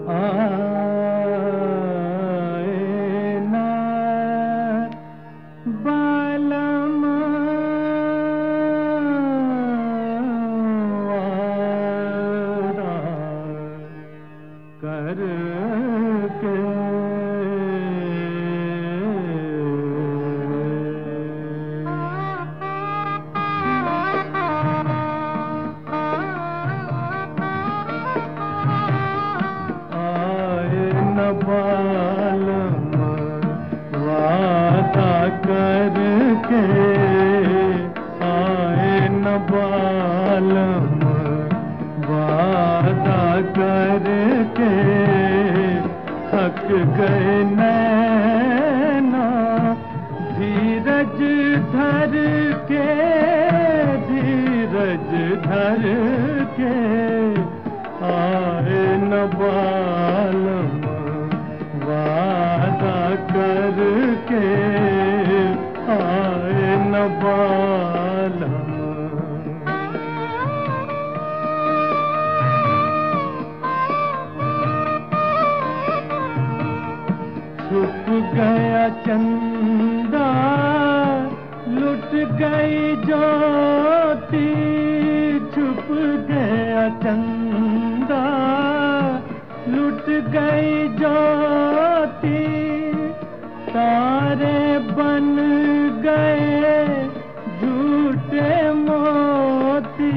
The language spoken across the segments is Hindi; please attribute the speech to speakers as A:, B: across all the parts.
A: आए न बालम वारा करके बालम वादा करके आए न बालम वादा करके थक गए नैना धीरज धर के धीरज धर के आए न बालम वादा करके आए न बालम। छुप गया चंदा लुट गई ज्योति छुप गया चंदा लुट गई ज्योति तारे बन गए झूठे मोती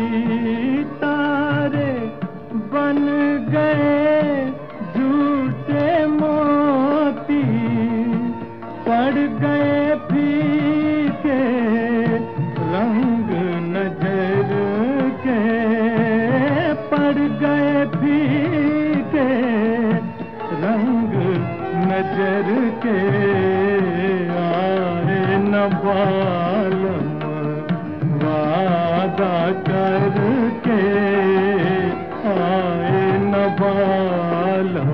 A: तारे बन गए झूठे मोती पड़ गए फीके रंग नजर के पड़ गए फीके रंग नजर के आए न बालम वादा करके आए न बालम।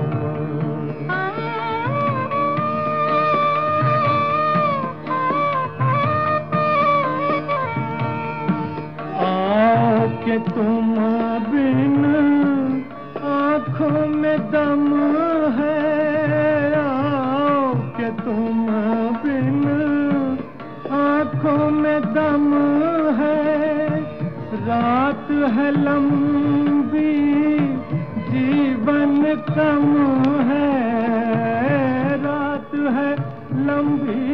A: आओ के तुम बिन आँखों में दम है आओ के तुम बिन आँखों में दम है रात है लंबी जीवन कम है रात है लंबी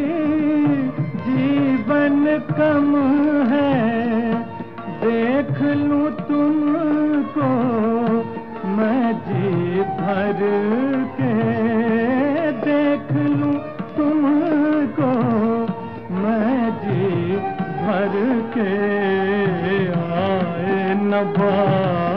A: जीवन कम है देख लूं तुमको मैं जी भर के देख लूं तुमको मैं जी भर के आए न